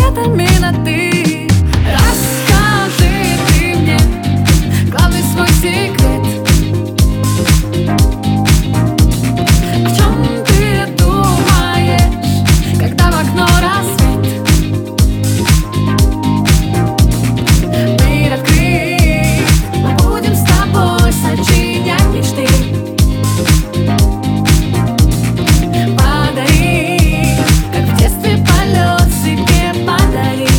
ответами на «ты». Расскажи ты мне главный свой секрет. О чем ты думаешь, когда в окно рассвет? Мир открыт, мы будем с тобой сочинять мечты. Подари, как в детстве полет себе подари.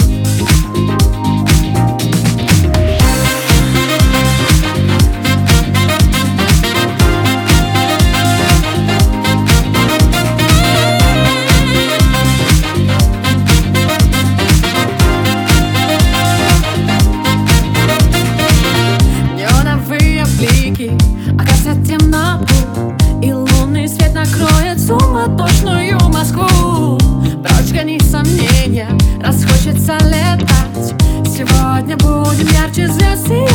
Неоновые блики окрасят темноту, и лунный свет накроет суматошную Москву. Прочь гони сомнения, раз хочется летать. Сегодня будем ярче звезд.